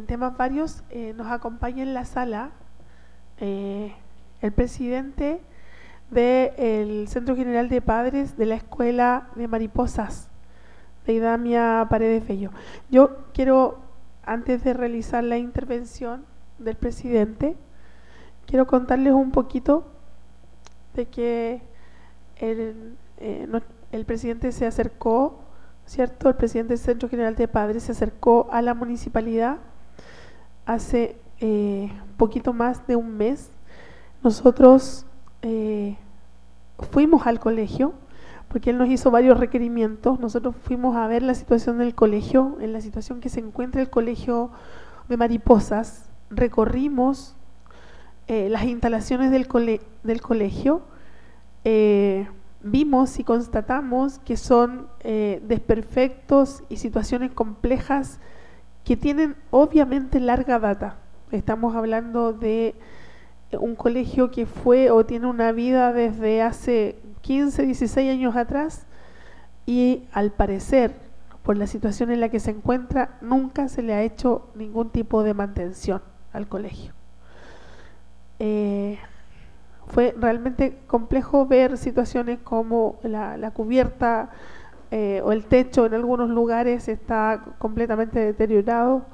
en temas varios, nos acompaña en la sala el presidente del Centro General de Padres de la Escuela de Mariposas, de Idamia Paredes Bello. Yo quiero, antes de realizar la intervención del presidente, quiero contarles un poquito de que el presidente se acercó, ¿cierto? El presidente del Centro General de Padres se acercó a la municipalidad hace poquito más de un mes. Nosotros fuimos al colegio porque él nos hizo varios requerimientos. Nosotros fuimos a ver la situación del colegio, en la situación que se encuentra el colegio de Mariposas. Recorrimos las instalaciones del colegio, vimos y constatamos que son desperfectos y situaciones complejas que tienen obviamente larga data. Estamos hablando de un colegio que fue o tiene una vida desde hace 15, 16 años atrás, y al parecer, por la situación en la que se encuentra, nunca se le ha hecho ningún tipo de mantención al colegio. Fue realmente complejo ver situaciones como la cubierta o el techo en algunos lugares está completamente deteriorado.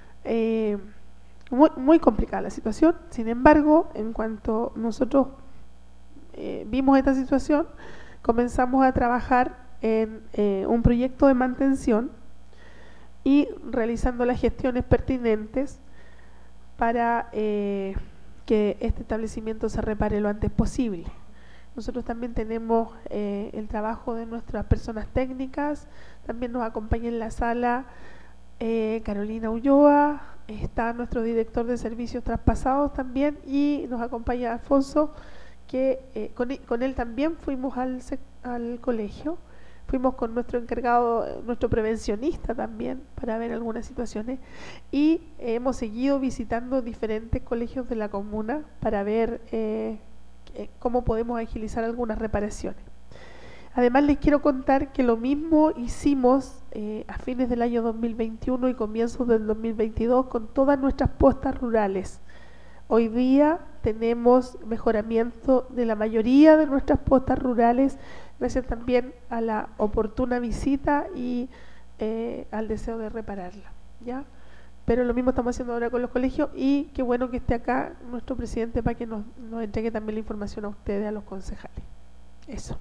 Muy complicada la situación. Sin embargo, en cuanto nosotros vimos esta situación, comenzamos a trabajar en un proyecto de mantención y realizando las gestiones pertinentes para que este establecimiento se repare lo antes posible. Nosotros también tenemos el trabajo de nuestras personas técnicas. También nos acompaña en la sala Carolina Ulloa, está nuestro director de servicios traspasados también, y nos acompaña Alfonso, que con él también fuimos al colegio. Fuimos con nuestro encargado, nuestro prevencionista también, para ver algunas situaciones, y hemos seguido visitando diferentes colegios de la comuna para ver cómo podemos agilizar algunas reparaciones. Además, les quiero contar que lo mismo hicimos a fines del año 2021 y comienzos del 2022 con todas nuestras postas rurales. Hoy día tenemos mejoramiento de la mayoría de nuestras postas rurales, gracias también a la oportuna visita y al deseo de repararla, ¿ya? Pero lo mismo estamos haciendo ahora con los colegios, y qué bueno que esté acá nuestro presidente para que nos entregue también la información a ustedes, a los concejales. Eso.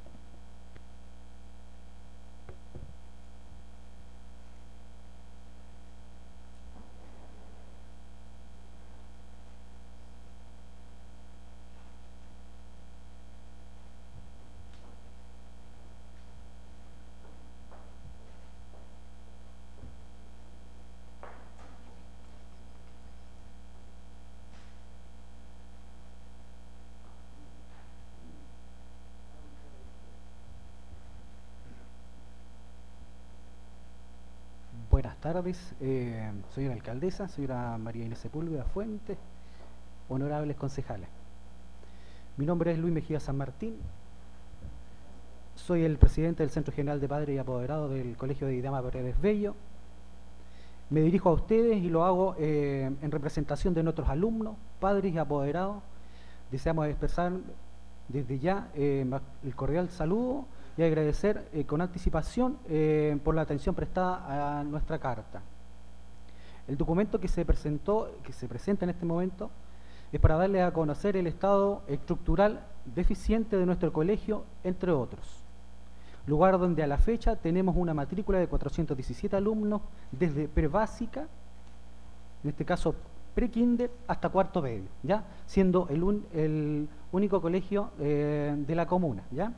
Buenas tardes, señora alcaldesa, señora María Inés Sepúlveda Fuentes, honorables concejales. Mi nombre es Luis Mejía San Martín, soy el presidente del Centro General de Padres y Apoderados del Colegio de Idamia Paredes Bello. Me dirijo a ustedes y lo hago en representación de nuestros alumnos, padres y apoderados. Deseamos expresar desde ya el cordial saludo y agradecer con anticipación por la atención prestada a nuestra carta. El documento que se presenta en este momento es para darle a conocer el estado estructural deficiente de nuestro colegio, entre otros. Lugar donde a la fecha tenemos una matrícula de 417 alumnos desde prebásica, en este caso pre-kinder, hasta cuarto medio, ¿ya? Siendo el único colegio de la comuna, ¿ya?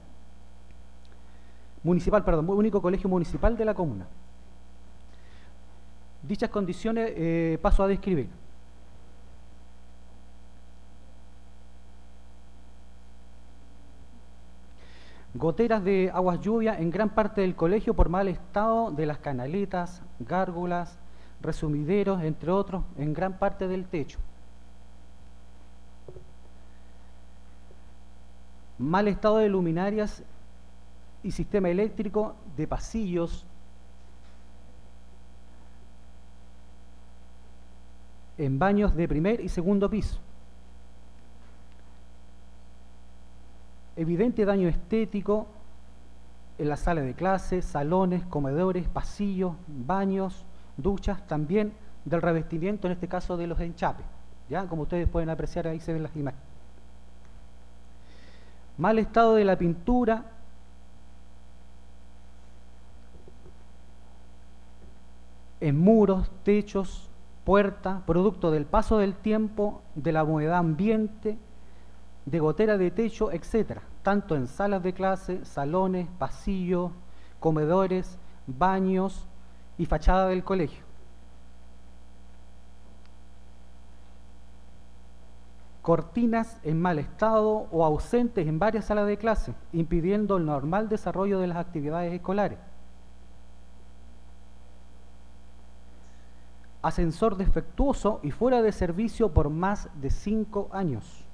Único colegio municipal de la comuna. Dichas condiciones paso a describir. Goteras de aguas lluvia en gran parte del colegio por mal estado de las canaletas, gárgolas, resumideros, entre otros, en gran parte del techo. Mal estado de luminarias y sistema eléctrico de pasillos, en baños de primer y segundo piso. Evidente daño estético en la sala de clases, salones, comedores, pasillos, baños, duchas, también del revestimiento, en este caso de los enchapes. ¿Ya? Como ustedes pueden apreciar, ahí se ven las imágenes. Mal estado de la pintura, en muros, techos, puertas, producto del paso del tiempo, de la humedad ambiente, de gotera de techo, etcétera, tanto en salas de clase, salones, pasillos, comedores, baños y fachada del colegio. Cortinas en mal estado o ausentes en varias salas de clase, impidiendo el normal desarrollo de las actividades escolares. Ascensor defectuoso y fuera de servicio por más de 5 años.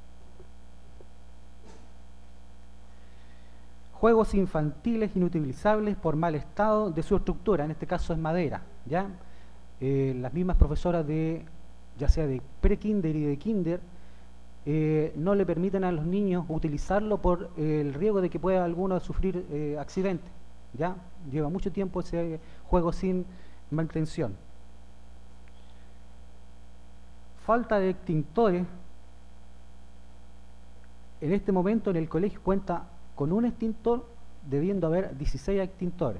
Juegos infantiles inutilizables por mal estado de su estructura, en este caso es madera, ¿ya? Las mismas profesoras de, ya sea de pre-kinder y de kinder, no le permiten a los niños utilizarlo por el riesgo de que pueda alguno sufrir accidentes, ¿ya? Lleva mucho tiempo ese juego sin mantención. Falta de extintores. En este momento en el colegio cuenta con un extintor, debiendo haber 16 extintores.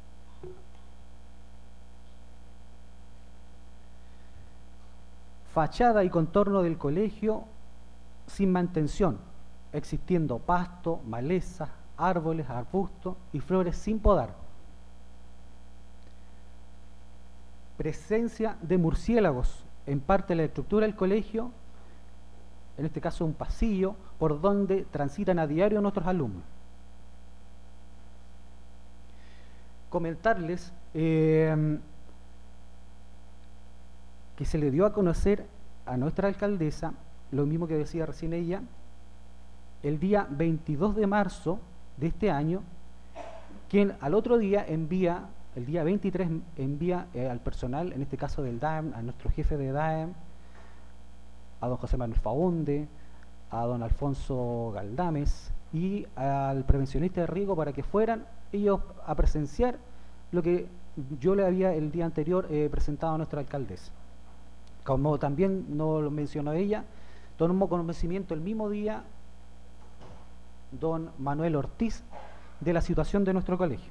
Fachada y contorno del colegio sin mantención, existiendo pasto, malezas, árboles, arbustos y flores sin podar. Presencia de murciélagos en parte de la estructura del colegio, en este caso un pasillo, por donde transitan a diario nuestros alumnos. Comentarles que se le dio a conocer a nuestra alcaldesa, lo mismo que decía recién ella, el día 22 de marzo de este año, quien al otro día envía, el día 23 envía al personal, en este caso del DAEM, a nuestro jefe de DAEM, a don José Manuel Faunde, a don Alfonso Galdames y al prevencionista de riesgo para que fueran ellos a presenciar lo que yo le había el día anterior presentado a nuestra alcaldesa. Como también no lo mencionó ella, tomó conocimiento el mismo día don Manuel Ortiz de la situación de nuestro colegio.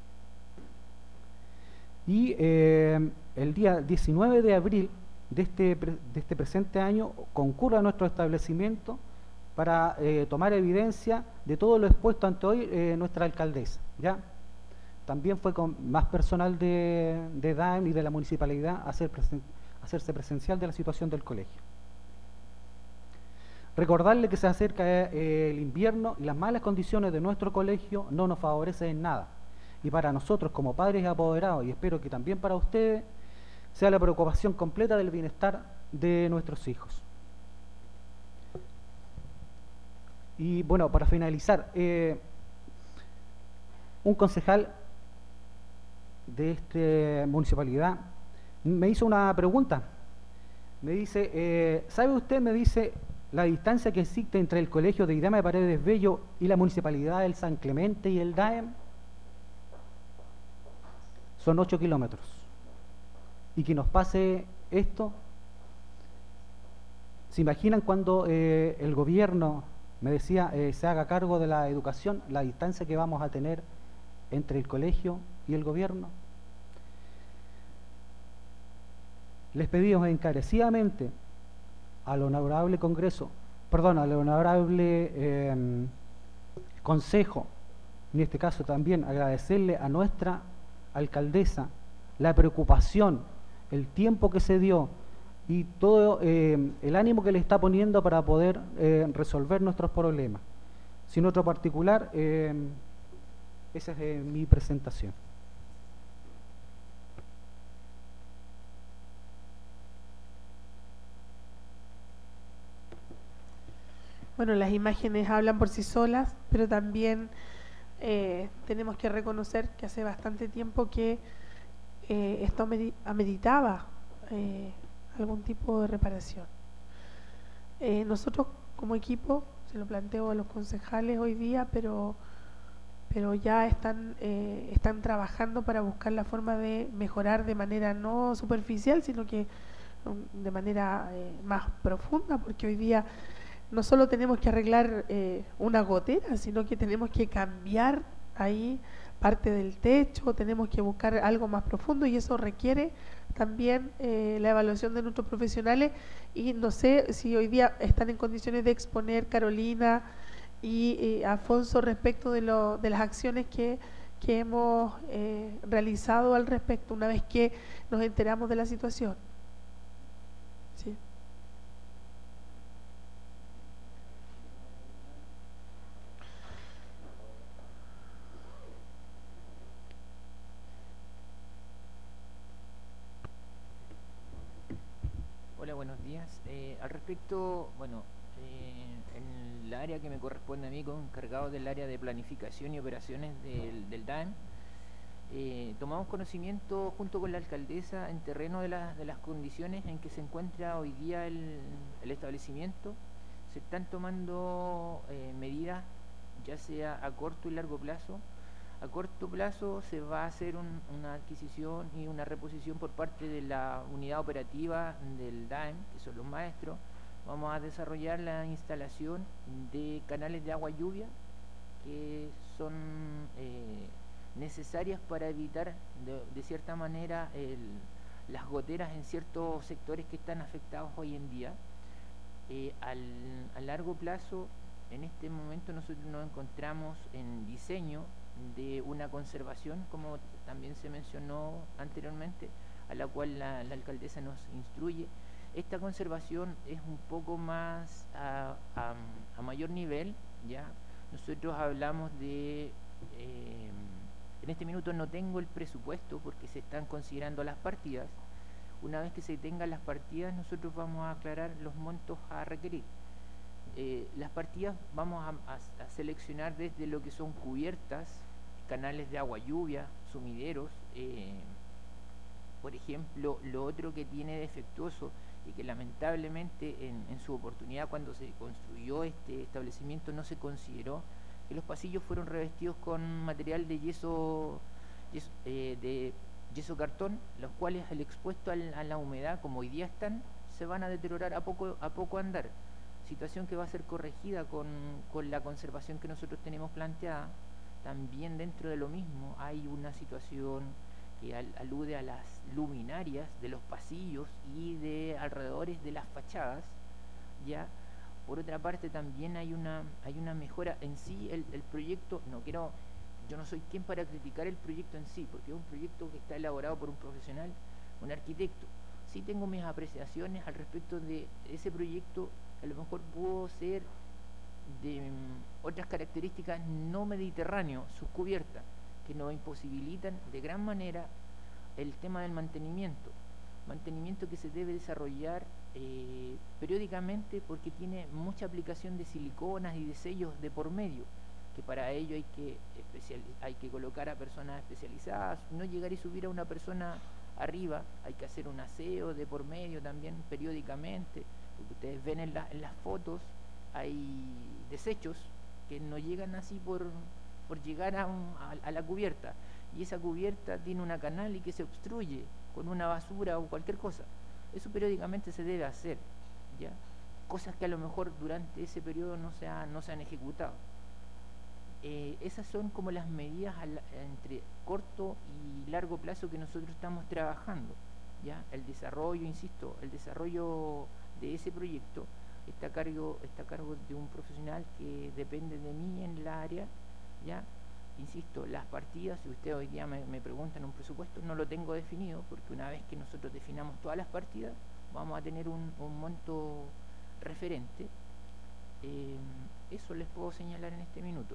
Y el día 19 de abril de este presente año concurre a nuestro establecimiento para tomar evidencia de todo lo expuesto ante hoy nuestra alcaldesa, ¿ya? También fue con más personal de DAEM y de la municipalidad a hacerse presencial de la situación del colegio. Recordarle que se acerca el invierno y las malas condiciones de nuestro colegio no nos favorecen en nada. Y para nosotros como padres y apoderados, y espero que también para ustedes, sea la preocupación completa del bienestar de nuestros hijos. Y bueno, para finalizar, un concejal de esta municipalidad me hizo una pregunta. Me dice, ¿sabe usted? Me dice, la distancia que existe entre el colegio de Idama de Paredes Bello y la municipalidad del San Clemente y el DAEM son 8 kilómetros. Y que nos pase esto, ¿se imaginan cuando el gobierno, me decía, se haga cargo de la educación, la distancia que vamos a tener entre el colegio y el gobierno? Les pedimos encarecidamente al honorable Congreso, perdón, al honorable Consejo, en este caso también agradecerle a nuestra alcaldesa la preocupación, el tiempo que se dio y todo el ánimo que le está poniendo para poder resolver nuestros problemas. Sin otro particular, esa es mi presentación. Bueno, las imágenes hablan por sí solas, pero también tenemos que reconocer que hace bastante tiempo que esto ameritaba algún tipo de reparación. Nosotros como equipo, se lo planteo a los concejales hoy día, pero ya están trabajando para buscar la forma de mejorar de manera no superficial, sino que de manera más profunda, porque hoy día no solo tenemos que arreglar una gotera, sino que tenemos que cambiar ahí parte del techo, tenemos que buscar algo más profundo, y eso requiere también la evaluación de nuestros profesionales. Y no sé si hoy día están en condiciones de exponer Carolina y Afonso respecto de las acciones que hemos realizado al respecto una vez que nos enteramos de la situación. Sí. Hola, buenos días. Al respecto, bueno, en el área que me corresponde a mí, como encargado del área de planificación y operaciones del DAEM, tomamos conocimiento junto con la alcaldesa en terreno de las condiciones en que se encuentra hoy día el establecimiento. Se están tomando medidas, ya sea a corto y largo plazo. A corto plazo se va a hacer una adquisición y una reposición por parte de la unidad operativa del DAEM, que son los maestros. Vamos a desarrollar la instalación de canales de agua lluvia que son necesarias para evitar de cierta manera las goteras en ciertos sectores que están afectados hoy en día. A largo plazo, en este momento nosotros nos encontramos en diseño de una conservación, como también se mencionó anteriormente, a la cual la alcaldesa nos instruye. Esta conservación es un poco más a mayor nivel, ¿ya? Nosotros hablamos de, en este minuto no tengo el presupuesto porque se están considerando las partidas. Una vez que se tengan las partidas, nosotros vamos a aclarar los montos a requerir. Las partidas vamos a seleccionar desde lo que son cubiertas, canales de agua lluvia, sumideros. Por ejemplo, lo otro que tiene defectuoso y que lamentablemente en su oportunidad cuando se construyó este establecimiento no se consideró, que los pasillos fueron revestidos con material de yeso cartón, los cuales al expuesto a la humedad, como hoy día están, se van a deteriorar a poco andar. Situación que va a ser corregida con la conservación que nosotros tenemos planteada. También dentro de lo mismo hay una situación que alude a las luminarias de los pasillos y de alrededores de las fachadas, ¿ya? Por otra parte también hay una mejora en sí. El proyecto, yo no soy quien para criticar el proyecto en sí, porque es un proyecto que está elaborado por un profesional, un arquitecto. Sí tengo mis apreciaciones al respecto de ese proyecto. A lo mejor pudo ser de otras características no mediterráneo, sus cubiertas, que nos imposibilitan de gran manera el tema del mantenimiento que se debe desarrollar periódicamente, porque tiene mucha aplicación de siliconas y de sellos de por medio, que para ello hay que colocar a personas especializadas, no llegar y subir a una persona arriba, hay que hacer un aseo de por medio también periódicamente, porque ustedes ven en las fotos hay desechos que no llegan así por llegar a la cubierta, y esa cubierta tiene una canal y que se obstruye con una basura o cualquier cosa. Eso periódicamente se debe hacer, ¿ya? Cosas que a lo mejor durante ese periodo no se han ejecutado. Esas son como las medidas entre corto y largo plazo que nosotros estamos trabajando, ¿ya? El desarrollo, insisto, el desarrollo de ese proyecto está a cargo de un profesional que depende de mí en la área, ¿ya? Insisto, las partidas, si usted hoy día me preguntan un presupuesto, no lo tengo definido, porque una vez que nosotros definamos todas las partidas, vamos a tener un monto referente. Eso les puedo señalar en este minuto.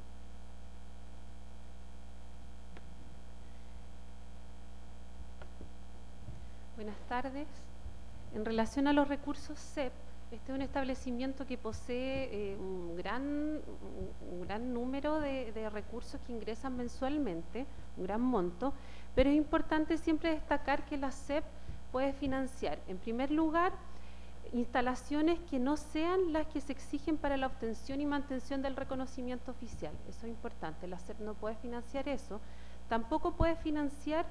Buenas tardes. En relación a los recursos CEP, este es un establecimiento que posee un gran número de recursos que ingresan mensualmente, un gran monto, pero es importante siempre destacar que las CEP puede financiar, en primer lugar, instalaciones que no sean las que se exigen para la obtención y mantención del reconocimiento oficial. Eso es importante, la SEP no puede financiar eso. Tampoco puede financiar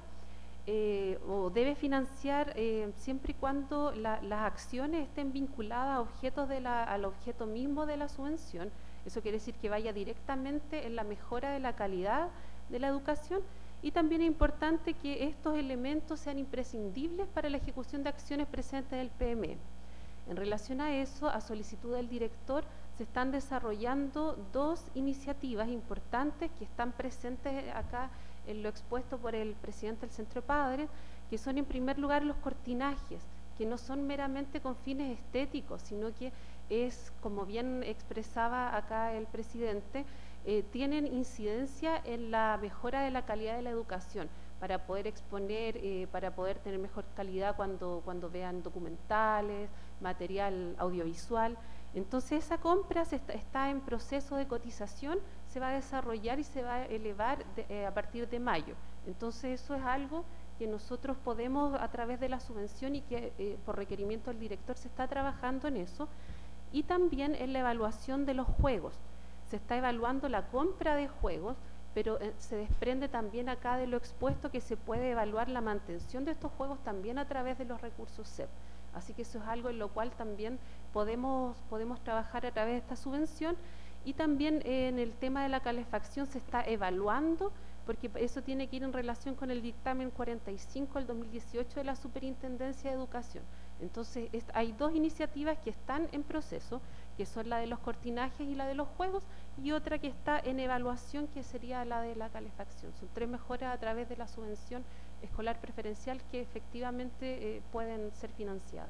o debe financiar siempre y cuando las acciones estén vinculadas a objetos al objeto mismo de la subvención. Eso quiere decir que vaya directamente en la mejora de la calidad de la educación, y también es importante que estos elementos sean imprescindibles para la ejecución de acciones presentes en el PME. En relación a eso, a solicitud del director, se están desarrollando dos iniciativas importantes que están presentes acá en lo expuesto por el presidente del Centro de Padres, que son en primer lugar los cortinajes, que no son meramente con fines estéticos, sino que es, como bien expresaba acá el presidente, tienen incidencia en la mejora de la calidad de la educación, para poder exponer, para poder tener mejor calidad cuando vean documentales, material audiovisual. Entonces esa compra está en proceso de cotización, se va a desarrollar y se va a elevar a partir de mayo. Entonces eso es algo que nosotros podemos, a través de la subvención, y que por requerimiento del director se está trabajando en eso. Y también en la evaluación de los juegos. Se está evaluando la compra de juegos, pero se desprende también acá de lo expuesto que se puede evaluar la mantención de estos juegos también a través de los recursos SEP. Así que eso es algo en lo cual también podemos trabajar a través de esta subvención. Y también en el tema de la calefacción se está evaluando, porque eso tiene que ir en relación con el dictamen 45 del 2018 de la Superintendencia de Educación. Entonces hay dos iniciativas que están en proceso, que son la de los cortinajes y la de los juegos, y otra que está en evaluación, que sería la de la calefacción. Son tres mejoras a través de la subvención escolar preferencial que efectivamente pueden ser financiadas.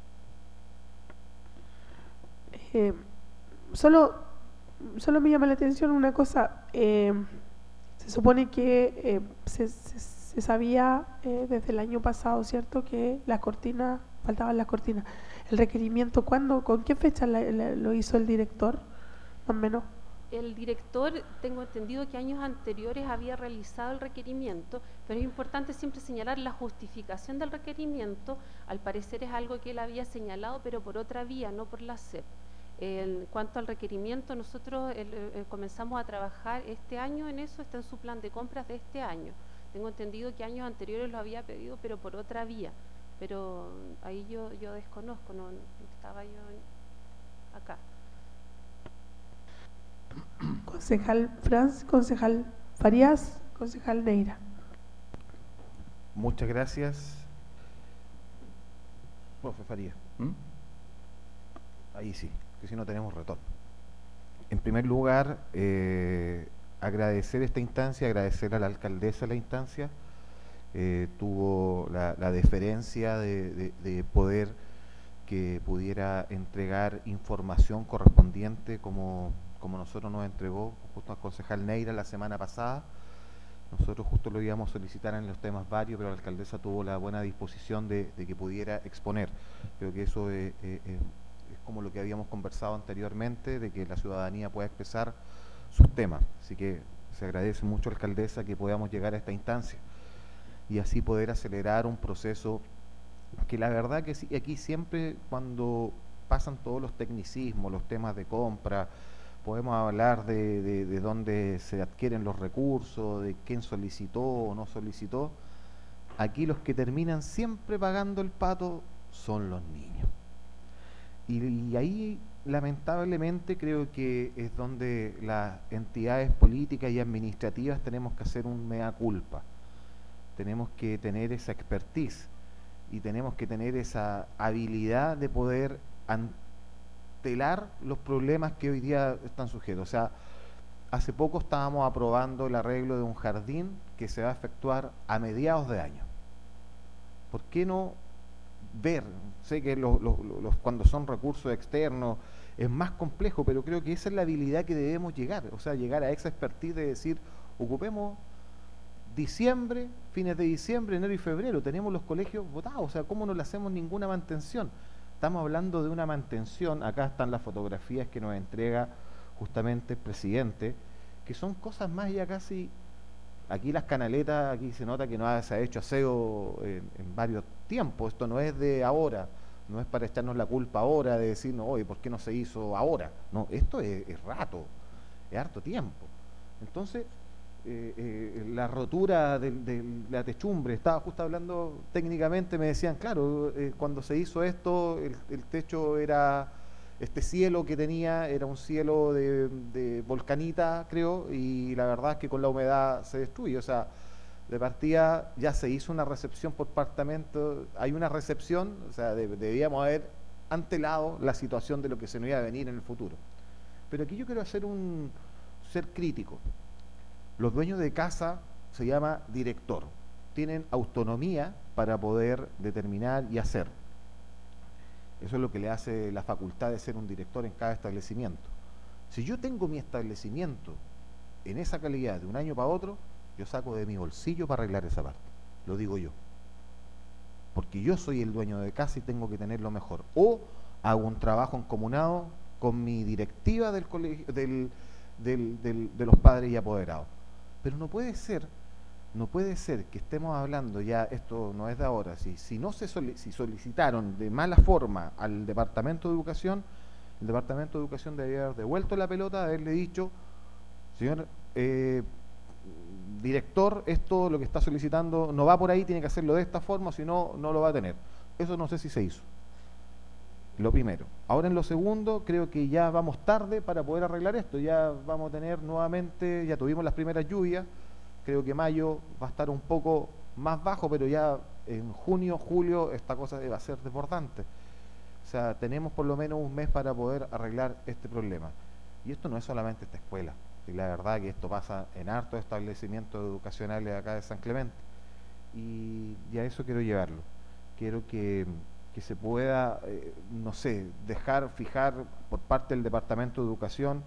Solo me llama la atención una cosa. Se supone que se sabía desde el año pasado, ¿cierto?, que las cortinas, faltaban las cortinas. ¿El requerimiento cuándo, con qué fecha lo hizo el director, más o menos? El director, tengo entendido que años anteriores había realizado el requerimiento, pero es importante siempre señalar la justificación del requerimiento. Al parecer es algo que él había señalado, pero por otra vía, no por la SEP. En cuanto al requerimiento, nosotros comenzamos a trabajar este año en eso, está en su plan de compras de este año. Tengo entendido que años anteriores lo había pedido, pero por otra vía. Pero ahí yo desconozco, no estaba yo acá. Concejal Franz, concejal Farías, concejal Neira. Muchas gracias. Profe Farías. Ahí sí, que si no tenemos retorno. En primer lugar, agradecer esta instancia, agradecer a la alcaldesa la instancia. Tuvo la deferencia de poder que pudiera entregar información correspondiente como nosotros nos entregó justo al concejal Neira la semana pasada. Nosotros justo lo íbamos a solicitar en los temas varios, pero la alcaldesa tuvo la buena disposición de que pudiera exponer. Creo que eso es como lo que habíamos conversado anteriormente, de que la ciudadanía pueda expresar sus temas. Así que se agradece mucho, alcaldesa, que podamos llegar a esta instancia y así poder acelerar un proceso que la verdad que sí, aquí siempre cuando pasan todos los tecnicismos, los temas de compra, podemos hablar de dónde se adquieren los recursos, de quién solicitó o no solicitó. Aquí los que terminan siempre pagando el pato son los niños. Y ahí, lamentablemente, creo que es donde las entidades políticas y administrativas tenemos que hacer un mea culpa. Tenemos que tener esa expertise y tenemos que tener esa habilidad de poder antelar los problemas que hoy día están sujetos. O sea, hace poco estábamos aprobando el arreglo de un jardín que se va a efectuar a mediados de año. ¿Por qué no ver? Sé que cuando son recursos externos es más complejo, pero creo que esa es la habilidad que debemos llegar, o sea, llegar a esa expertise de decir, ocupemos diciembre, fines de diciembre, enero y febrero, tenemos los colegios votados, o sea, ¿cómo no le hacemos ninguna mantención? Estamos hablando de una mantención, acá están las fotografías que nos entrega justamente el presidente, que son cosas más ya casi aquí las canaletas, aquí se nota que no se ha hecho aseo en varios tiempos. Esto no es de ahora, no es para echarnos la culpa ahora de decir, no, oye, ¿por qué no se hizo ahora? No, esto es rato, es harto tiempo. Entonces, la rotura de la techumbre, estaba justo hablando técnicamente, me decían, claro, cuando se hizo esto, el techo era, este cielo que tenía, era un cielo de volcanita, creo, y la verdad es que con la humedad se destruye. O sea, de partida ya se hizo una recepción por departamento, hay una recepción, o sea, debíamos haber antelado la situación de lo que se nos iba a venir en el futuro. Pero aquí yo quiero ser crítico. Los dueños de casa se llama director, tienen autonomía para poder determinar y hacer. Eso es lo que le hace la facultad de ser un director en cada establecimiento. Si yo tengo mi establecimiento en esa calidad de un año para otro, yo saco de mi bolsillo para arreglar esa parte, lo digo yo. Porque yo soy el dueño de casa y tengo que tenerlo mejor. O hago un trabajo encomunado con mi directiva del colegio, de los padres y apoderados. Pero no puede ser que estemos hablando, ya esto no es de ahora, si si solicitaron de mala forma al Departamento de Educación, el Departamento de Educación debería haber devuelto la pelota, haberle dicho, señor director, esto lo que está solicitando no va por ahí, tiene que hacerlo de esta forma, si no, no lo va a tener. Eso no sé si se hizo. Lo primero. Ahora en lo segundo, creo que ya vamos tarde para poder arreglar esto. Ya vamos a tener nuevamente, ya tuvimos las primeras lluvias, creo que mayo va a estar un poco más bajo, pero ya en junio, julio, esta cosa va a ser desbordante. O sea, tenemos por lo menos un mes para poder arreglar este problema. Y esto no es solamente esta escuela. Y la verdad que esto pasa en hartos establecimientos educacionales acá de San Clemente. Y a eso quiero llevarlo. Quiero que se pueda, no sé, fijar por parte del Departamento de Educación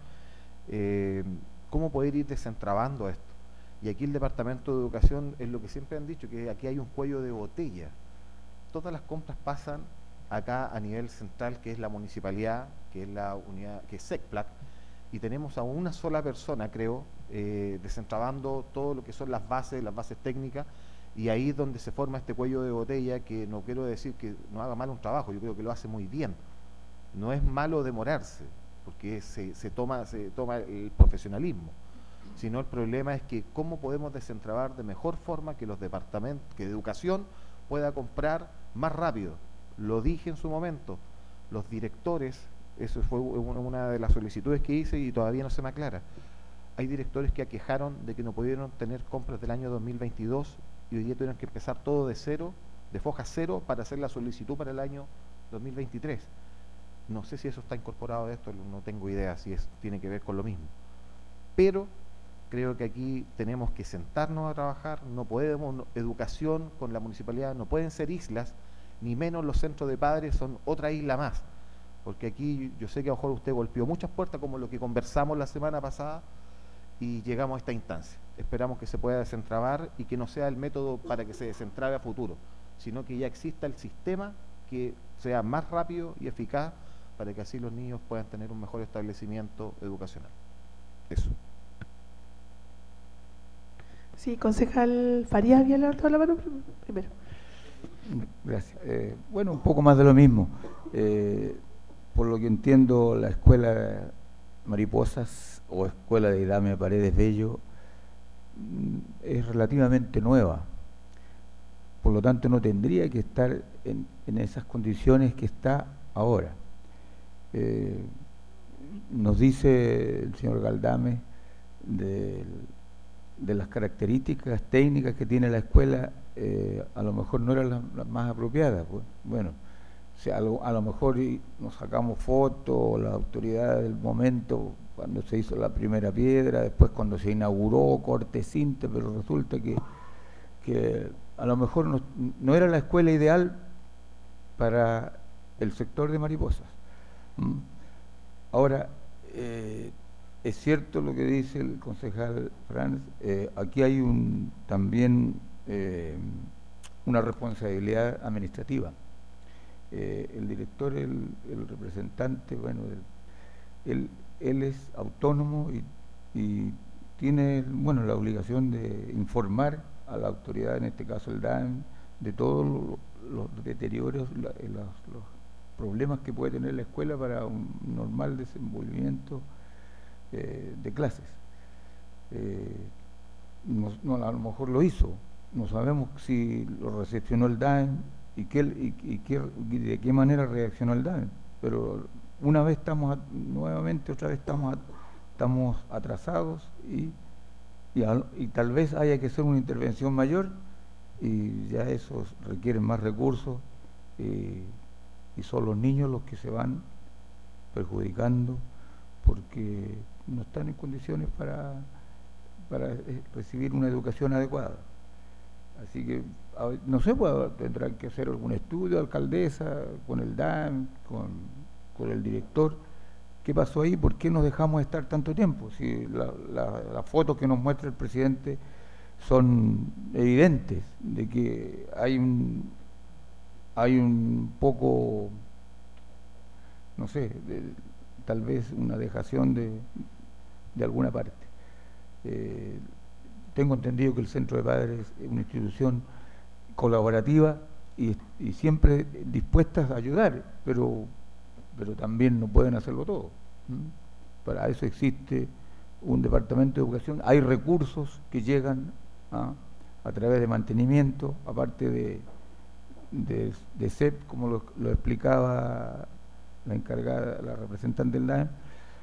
cómo poder ir desentrabando esto. Y aquí el Departamento de Educación es lo que siempre han dicho, que aquí hay un cuello de botella. Todas las compras pasan acá a nivel central, que es la municipalidad, que es la unidad, que es SECPLAC, y tenemos a una sola persona, creo, desentrabando todo lo que son las bases técnicas. Y ahí es donde se forma este cuello de botella, que no quiero decir que no haga mal un trabajo, yo creo que lo hace muy bien. No es malo demorarse, porque se toma el profesionalismo, sino el problema es que cómo podemos desentrabar de mejor forma que los departamentos, que Educación pueda comprar más rápido. Lo dije en su momento, los directores, eso fue una de las solicitudes que hice y todavía no se me aclara. Hay directores que aquejaron de que no pudieron tener compras del año 2022 y hoy día tuvieron que empezar todo de cero, de foja cero, para hacer la solicitud para el año 2023. No sé si eso está incorporado de esto, no tengo idea si tiene que ver con lo mismo. Pero creo que aquí tenemos que sentarnos a trabajar, no podemos, educación con la municipalidad no pueden ser islas, ni menos los centros de padres son otra isla más. Porque aquí yo sé que a lo mejor usted golpeó muchas puertas, como lo que conversamos la semana pasada, y llegamos a esta instancia. Esperamos que se pueda desentrabar y que no sea el método para que se desentrabe a futuro, sino que ya exista el sistema que sea más rápido y eficaz para que así los niños puedan tener un mejor establecimiento educacional. Eso. Sí, concejal Farías había levantado la mano primero. Gracias. Bueno, un poco más de lo mismo. Por lo que entiendo, la escuela Mariposas o escuela de Idame Paredes Bello es relativamente nueva, por lo tanto no tendría que estar en esas condiciones que está ahora. Nos dice el señor Galdame de las características técnicas que tiene la escuela, a lo mejor no eran las más apropiadas. Pues. Bueno, o sea, a lo mejor nos sacamos fotos, las autoridades del momento, cuando se hizo la primera piedra, después cuando se inauguró, corte cinta, pero resulta que a lo mejor no era la escuela ideal para el sector de Mariposas. Ahora, es cierto lo que dice el concejal Franz, aquí hay también una responsabilidad administrativa. El director, el representante, bueno, él es autónomo y tiene, bueno, la obligación de informar a la autoridad, en este caso el DAEM, de todos los deterioros, los problemas que puede tener la escuela para un normal desenvolvimiento de clases. A lo mejor lo hizo, no sabemos si lo recepcionó el DAEM y de qué manera reaccionó el DAEM, pero una vez nuevamente otra vez estamos atrasados y tal vez haya que hacer una intervención mayor, y ya eso requiere más recursos, y son los niños los que se van perjudicando porque no están en condiciones para recibir una educación adecuada. Así que, no sé, pues, tendrán que hacer algún estudio, alcaldesa, con el DAM, con el director. ¿Qué pasó ahí? ¿Por qué nos dejamos estar tanto tiempo? Si las fotos que nos muestra el presidente son evidentes de que hay un poco, no sé, tal vez una dejación de alguna parte. Tengo entendido que el Centro de Padres es una institución colaborativa y siempre dispuestas a ayudar, pero también no pueden hacerlo todo. Para eso existe un departamento de educación, hay recursos que llegan a través de mantenimiento, aparte de CEP, como lo explicaba la encargada, la representante del DAEM,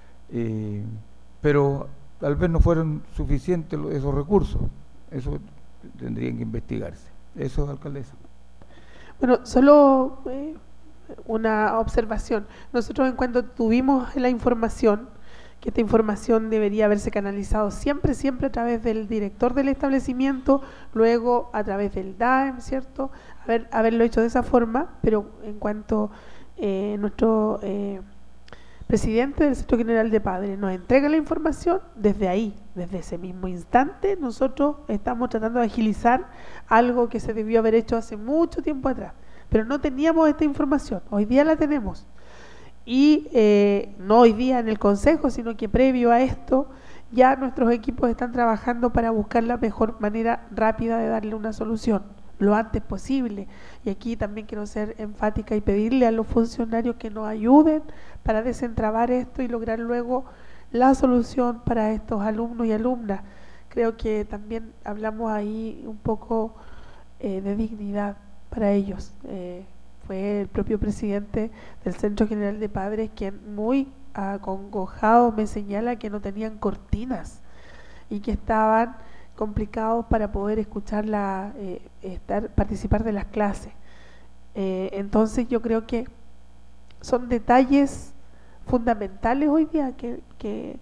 pero tal vez no fueron suficientes esos recursos. Eso tendrían que investigarse. Eso, alcaldesa. Bueno, solo una observación. Nosotros, en cuanto tuvimos la información, que esta información debería haberse canalizado siempre a través del director del establecimiento, luego a través del DAEM, ¿cierto? Haberlo hecho de esa forma, pero en cuanto nuestro presidente del Centro General de Padres nos entrega la información, desde ese mismo instante, nosotros estamos tratando de agilizar algo que se debió haber hecho hace mucho tiempo atrás, pero no teníamos esta información, hoy día la tenemos. Y no hoy día en el Consejo, sino que previo a esto, ya nuestros equipos están trabajando para buscar la mejor manera rápida de darle una solución, lo antes posible. Y aquí también quiero ser enfática y pedirle a los funcionarios que nos ayuden para desentrabar esto y lograr luego la solución para estos alumnos y alumnas. Creo que también hablamos ahí un poco de dignidad para ellos. Fue el propio presidente del Centro General de Padres quien muy acongojado me señala que no tenían cortinas y que estaban complicados para poder escuchar participar de las clases. Entonces yo creo que son detalles fundamentales hoy día que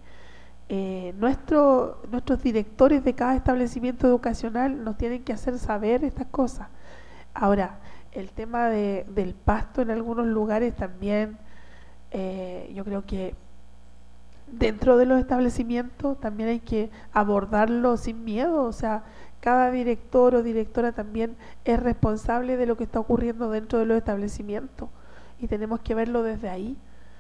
nuestros directores de cada establecimiento educacional nos tienen que hacer saber estas cosas. Ahora, el tema del pasto en algunos lugares también, yo creo que dentro de los establecimientos también hay que abordarlo sin miedo. O sea, cada director o directora también es responsable de lo que está ocurriendo dentro de los establecimientos y tenemos que verlo desde ahí.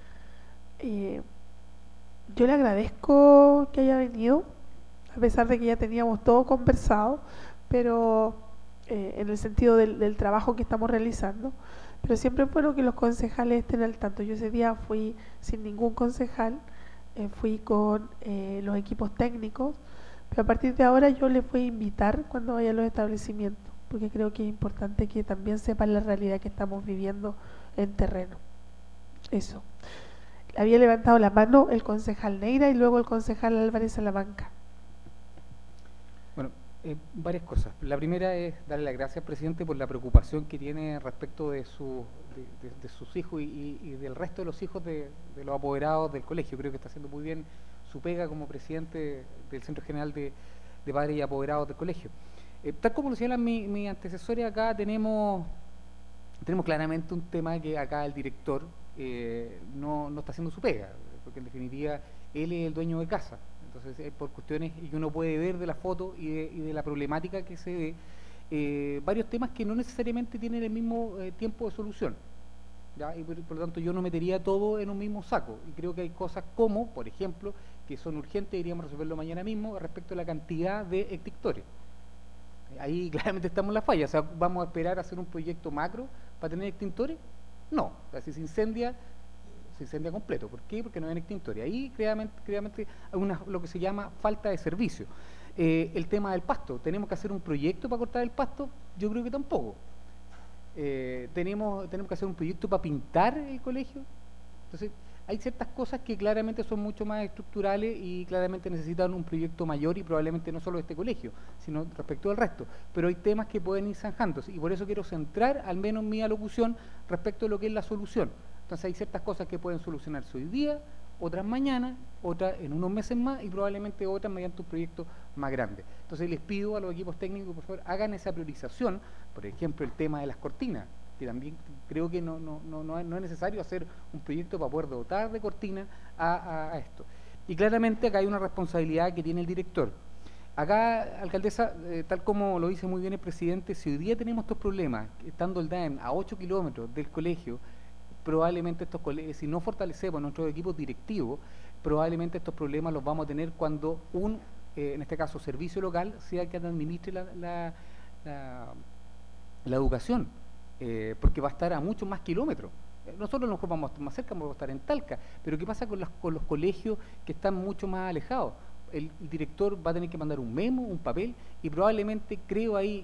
Yo le agradezco que haya venido, a pesar de que ya teníamos todo conversado, pero en el sentido del trabajo que estamos realizando, pero siempre es bueno que los concejales estén al tanto. Yo ese día fui sin ningún concejal, fui con los equipos técnicos, pero a partir de ahora yo les voy a invitar cuando vaya a los establecimientos, porque creo que es importante que también sepan la realidad que estamos viviendo en terreno. Eso. Había levantado la mano el concejal Neira y luego el concejal Álvarez Salamanca. Bueno, varias cosas. La primera es darle las gracias al presidente por la preocupación que tiene respecto de sus hijos y del resto de los hijos de los apoderados del colegio. Creo que está haciendo muy bien su pega como presidente del Centro General de Padres y Apoderados del colegio. Tal como lo señalan mis antecesores, acá tenemos claramente un tema que acá el director no está haciendo su pega, porque en definitiva él es el dueño de casa. Entonces, por cuestiones que uno puede ver de la foto y de la problemática que se ve, varios temas que no necesariamente tienen el mismo tiempo de solución. ¿ya? Y por lo tanto yo no metería todo en un mismo saco, y creo que hay cosas como, por ejemplo, que son urgentes, deberíamos resolverlo mañana mismo respecto a la cantidad de extintores. Ahí claramente estamos en la falla. O sea, ¿vamos a esperar a hacer un proyecto macro para tener extintores? No. O sea, si se incendia completo. ¿Por qué? Porque no hay extintores. Ahí claramente hay lo que se llama falta de servicio. El tema del pasto. ¿Tenemos que hacer un proyecto para cortar el pasto? Yo creo que tampoco. ¿Tenemos que hacer un proyecto para pintar el colegio? Entonces, hay ciertas cosas que claramente son mucho más estructurales y claramente necesitan un proyecto mayor, y probablemente no solo de este colegio, sino respecto al resto. Pero hay temas que pueden ir zanjándose, y por eso quiero centrar al menos mi alocución respecto a lo que es la solución. Entonces hay ciertas cosas que pueden solucionarse hoy día, otras mañana, otras en unos meses más, y probablemente otras mediante un proyecto más grande. Entonces les pido a los equipos técnicos que por favor hagan esa priorización. Por ejemplo, el tema de las cortinas, que también creo que no es necesario hacer un proyecto para poder dotar de cortinas a esto. Y claramente acá hay una responsabilidad que tiene el director. Acá, alcaldesa, tal como lo dice muy bien el presidente, si hoy día tenemos estos problemas, estando el DAEM a 8 kilómetros del colegio, probablemente estos colegios, si no fortalecemos nuestros equipos directivos, probablemente estos problemas los vamos a tener cuando en este caso, servicio local, sea el que administre la educación. Porque va a estar a muchos más kilómetros. Nosotros a lo mejor vamos a estar más cerca, vamos a estar en Talca, pero ¿qué pasa con los colegios que están mucho más alejados? El director va a tener que mandar un memo, un papel, y probablemente creo ahí,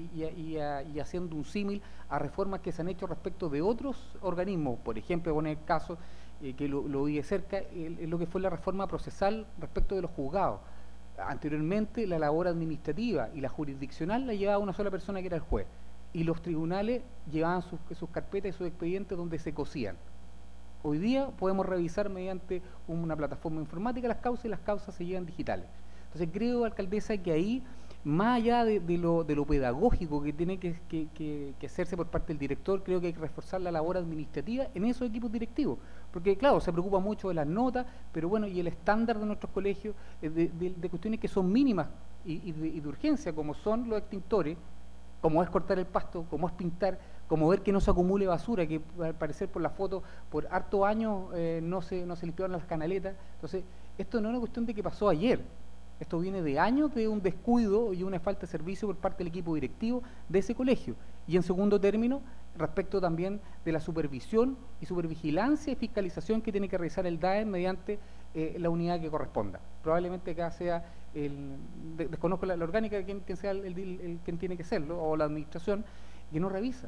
y haciendo un símil a reformas que se han hecho respecto de otros organismos, por ejemplo, poner el caso que lo vi de cerca, lo que fue la reforma procesal respecto de los juzgados. Anteriormente la labor administrativa y la jurisdiccional la llevaba una sola persona, que era el juez, y los tribunales llevaban sus carpetas y sus expedientes donde se cosían. Hoy día podemos revisar mediante una plataforma informática las causas, y las causas se llevan digitales. Entonces creo, alcaldesa, que ahí, más allá de lo pedagógico que tiene que hacerse por parte del director, creo que hay que reforzar la labor administrativa en esos equipos directivos. Porque claro, se preocupa mucho de las notas, pero bueno, y el estándar de nuestros colegios, de cuestiones que son mínimas y de urgencia, como son los extintores, como es cortar el pasto, como es pintar, como ver que no se acumule basura, que al parecer por la foto, por hartos años no se limpiaron las canaletas. Entonces, esto no es una cuestión de que pasó ayer, esto viene de años de un descuido y una falta de servicio por parte del equipo directivo de ese colegio. Y en segundo término, respecto también de la supervisión y supervigilancia y fiscalización que tiene que realizar el DAEM mediante la unidad que corresponda. Probablemente acá sea desconozco la orgánica de quien sea quien tiene que serlo, o la administración, que no revisa.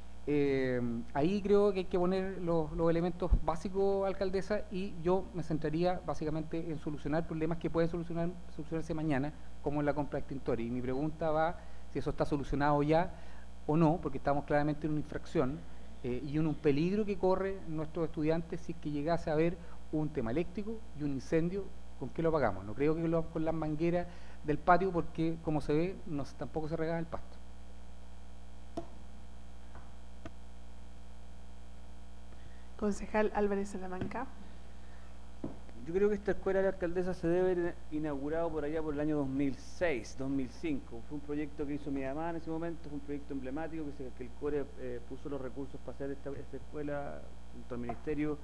Ahí creo que hay que poner los elementos básicos, alcaldesa, y yo me centraría básicamente en solucionar problemas que pueden solucionarse mañana, como en la compra de extintores. Y mi pregunta va si eso está solucionado ya o no, porque estamos claramente en una infracción y en un peligro que corre nuestros estudiantes si es que llegase a haber un tema eléctrico y un incendio. ¿Con qué lo pagamos? No creo que con las mangueras del patio, porque como se ve, tampoco se regaba el pasto. Concejal Álvarez Salamanca. Yo creo que esta escuela de la alcaldesa se debe haber inaugurado por allá por el año 2006, 2005. Fue un proyecto que hizo mi mamá en ese momento, fue un proyecto emblemático que el CORE puso los recursos para hacer esta escuela junto al ministerio.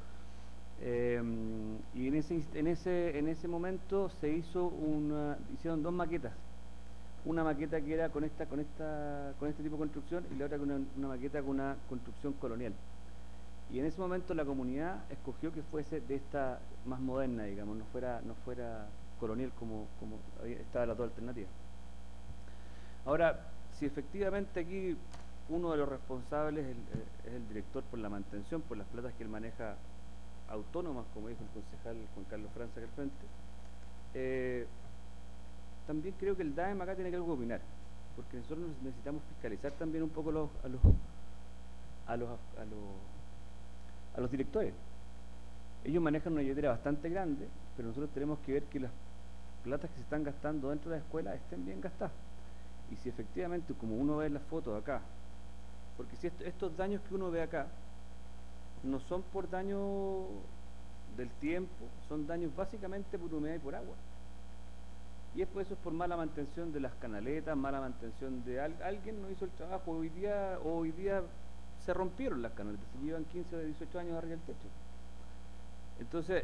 Y en ese momento se hicieron dos maquetas. Una maqueta que era con este tipo de construcción, y la otra con una maqueta con una construcción colonial. Y en ese momento la comunidad escogió que fuese de esta más moderna, digamos, no fuera colonial como estaba la otra alternativa. Ahora, si efectivamente aquí uno de los responsables es el director por la mantención, por las platas que él maneja autónomas, como dijo el concejal Juan Carlos Franza aquí al frente, también creo que el DAEM acá tiene que algo que opinar, porque nosotros necesitamos fiscalizar también un poco a los directores. Ellos manejan una billetera bastante grande, pero nosotros tenemos que ver que las platas que se están gastando dentro de la escuela estén bien gastadas. Y si efectivamente, como uno ve en las fotos acá, porque si estos daños que uno ve acá no son por daño del tiempo, son daños básicamente por humedad y por agua. Y eso es por mala mantención de las canaletas, mala mantención de alguien no hizo el trabajo. Hoy día se rompieron las canaletas, se llevan 15 o 18 años arriba del techo. Entonces,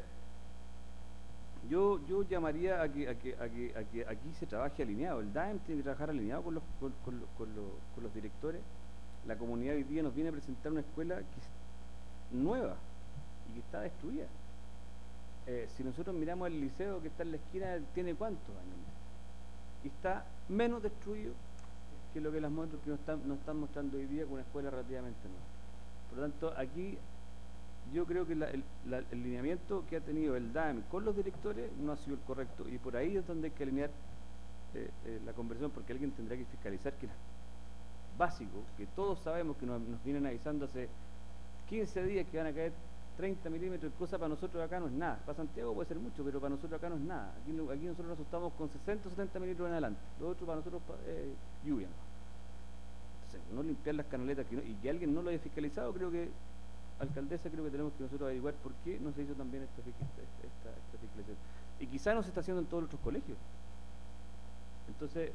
yo llamaría a que aquí se trabaje alineado. El DAEM tiene que trabajar alineado con los directores. La comunidad hoy día nos viene a presentar una escuela que es nueva y que está destruida. Si nosotros miramos el liceo que está en la esquina, ¿tiene cuántos años? Y está menos destruido que lo que las muestras que nos están mostrando hoy día con una escuela relativamente nueva. Por lo tanto, aquí yo creo que el lineamiento que ha tenido el DAEM con los directores no ha sido el correcto, y por ahí es donde hay que alinear la conversión, porque alguien tendrá que fiscalizar que es básico, que todos sabemos que nos vienen avisando hace 15 días que van a caer 30 milímetros, cosa para nosotros acá no es nada. Para Santiago puede ser mucho, pero para nosotros acá no es nada. Aquí nosotros nos asustamos con 60 o 70 milímetros en adelante. Lo otro para nosotros es lluvia. Entonces, no limpiar las canaletas y que alguien no lo haya fiscalizado, creo que, alcaldesa, creo que tenemos que nosotros averiguar por qué no se hizo también esta fiscalización. Y quizá no se está haciendo en todos los otros colegios. Entonces,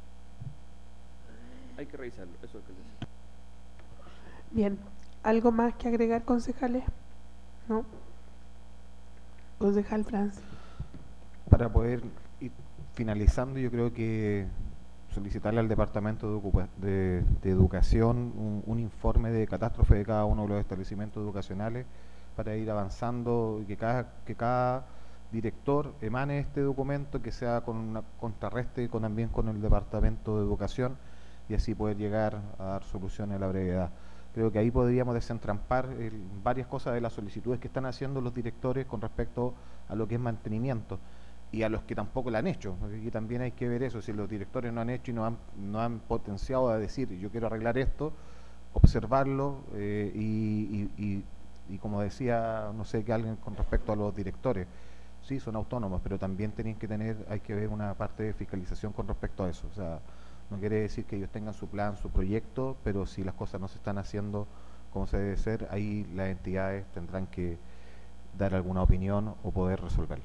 hay que revisarlo. Eso, alcaldesa. Bien, ¿algo más que agregar, concejales? ¿No? Concejal Franz. Para poder ir finalizando, yo creo que solicitarle al Departamento de Educación un informe de catástrofe de cada uno de los establecimientos educacionales para ir avanzando y que cada director emane este documento, que sea con una contrarreste también con el Departamento de Educación, y así poder llegar a dar soluciones a la brevedad. Creo que ahí podríamos desentrampar varias cosas de las solicitudes que están haciendo los directores con respecto a lo que es mantenimiento, y a los que tampoco lo han hecho. Aquí también hay que ver eso, si los directores no han hecho y no han potenciado a decir, yo quiero arreglar esto, observarlo, y como decía, no sé, que alguien con respecto a los directores, sí, son autónomos, pero también hay que ver una parte de fiscalización con respecto a eso. O sea, no quiere decir que ellos tengan su plan, su proyecto, pero si las cosas no se están haciendo como se debe ser, ahí las entidades tendrán que dar alguna opinión o poder resolverlo.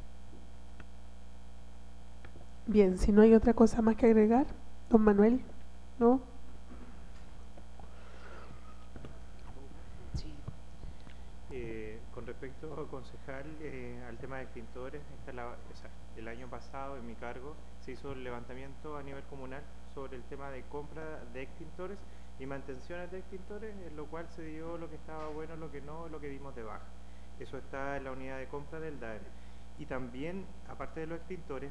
Bien, si no hay otra cosa más que agregar, don Manuel, ¿no? Sí. Con respecto, concejal, al tema de extintores, el año pasado en mi cargo se hizo el levantamiento a nivel comunal sobre el tema de compra de extintores y mantenciones de extintores, en lo cual se dio lo que estaba bueno, lo que no, lo que dimos de baja. Eso está en la unidad de compra del DAEM. Y también, aparte de los extintores,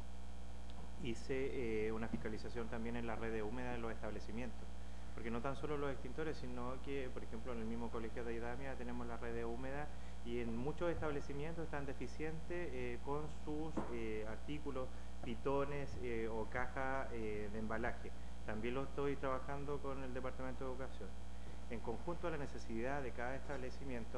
hice una fiscalización también en la red de húmeda de los establecimientos, porque no tan solo los extintores, sino que, por ejemplo, en el mismo colegio de Idamia tenemos la red de húmeda, y en muchos establecimientos están deficientes con sus artículos, pitones o caja de embalaje. También lo estoy trabajando con el Departamento de Educación. En conjunto a la necesidad de cada establecimiento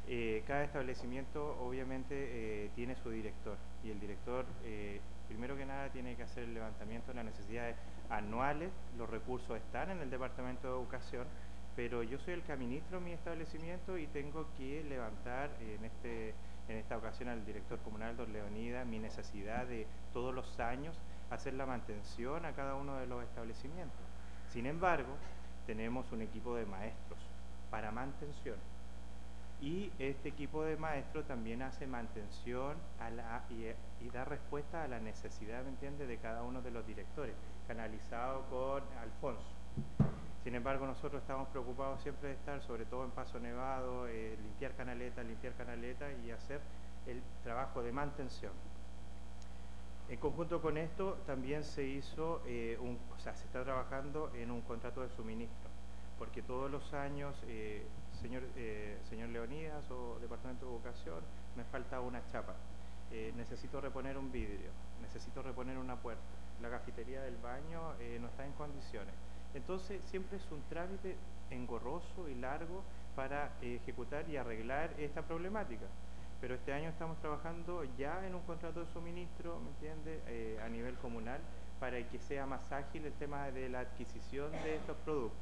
obviamente tiene su director, y el director primero que nada tiene que hacer el levantamiento de las necesidades anuales. Los recursos están en el Departamento de Educación, pero yo soy el que administro mi establecimiento y tengo que levantar en esta ocasión al director comunal, don Leonida, mi necesidad de todos los años hacer la mantención a cada uno de los establecimientos. Sin embargo, tenemos un equipo de maestros para mantención, y este equipo de maestros también hace mantención y da respuesta a la necesidad, ¿me entiende?, de cada uno de los directores, canalizado con Alfonso. Sin embargo, nosotros estamos preocupados siempre de estar, sobre todo en Paso Nevado, limpiar canaletas y hacer el trabajo de mantención. En conjunto con esto, también se hizo, se está trabajando en un contrato de suministro, porque todos los años, señor Leonidas o Departamento de Educación, me falta una chapa, necesito reponer un vidrio, necesito reponer una puerta, la cafetería del baño no está en condiciones. Entonces siempre es un trámite engorroso y largo para ejecutar y arreglar esta problemática. Pero este año estamos trabajando ya en un contrato de suministro, ¿me entiende?, a nivel comunal, para que sea más ágil el tema de la adquisición de estos productos.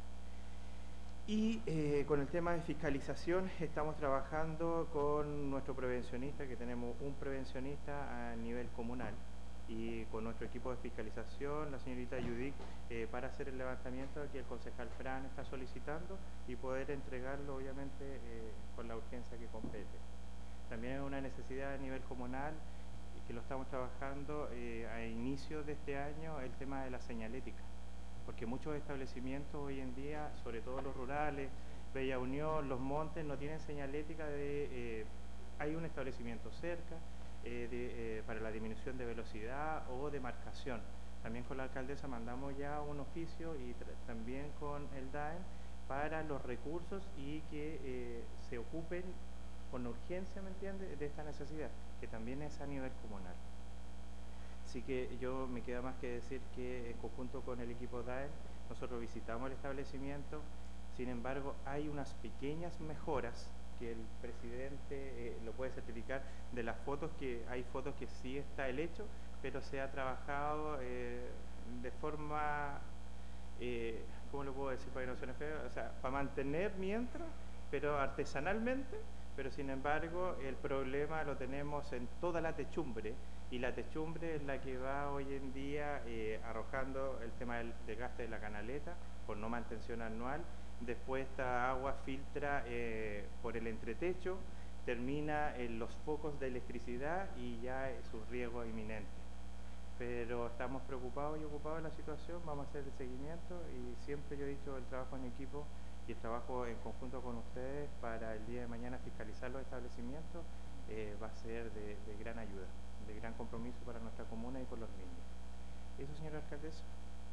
Y con el tema de fiscalización estamos trabajando con nuestro prevencionista, que tenemos un prevencionista a nivel comunal, y con nuestro equipo de fiscalización, la señorita Judith, para hacer el levantamiento que el concejal Fran está solicitando y poder entregarlo obviamente con la urgencia que compete. También es una necesidad a nivel comunal que lo estamos trabajando a inicios de este año, el tema de la señalética, porque muchos establecimientos hoy en día, sobre todo los rurales, Bella Unión, Los Montes, no tienen señalética de hay un establecimiento cerca para la disminución de velocidad o de marcación. También con la alcaldesa mandamos ya un oficio y también con el DAEM para los recursos y que se ocupen con urgencia, ¿me entiende?, de esta necesidad, que también es a nivel comunal. Así que yo me queda más que decir que en conjunto con el equipo DAEM nosotros visitamos el establecimiento. Sin embargo, hay unas pequeñas mejoras que el presidente lo puede certificar de las fotos, que hay fotos que sí está el hecho, pero se ha trabajado de forma, ¿cómo lo puedo decir para que no suene feo? O sea, para mantener mientras, pero artesanalmente, pero sin embargo el problema lo tenemos en toda la techumbre, y la techumbre es la que va hoy en día arrojando el tema del desgaste de la canaleta por no mantención anual. Después esta agua filtra por el entretecho, termina en los focos de electricidad y ya es un riesgo inminente. Pero estamos preocupados y ocupados de la situación, vamos a hacer el seguimiento y siempre yo he dicho el trabajo en equipo y el trabajo en conjunto con ustedes para el día de mañana fiscalizar los establecimientos va a ser de gran ayuda, de gran compromiso para nuestra comuna y con los niños. ¿Eso, señora alcaldesa?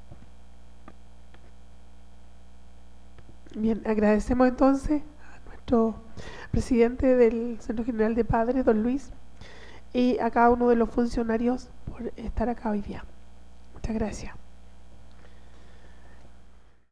Bien, agradecemos entonces a nuestro presidente del Centro General de Padres, don Luis, y a cada uno de los funcionarios por estar acá hoy día. Muchas gracias.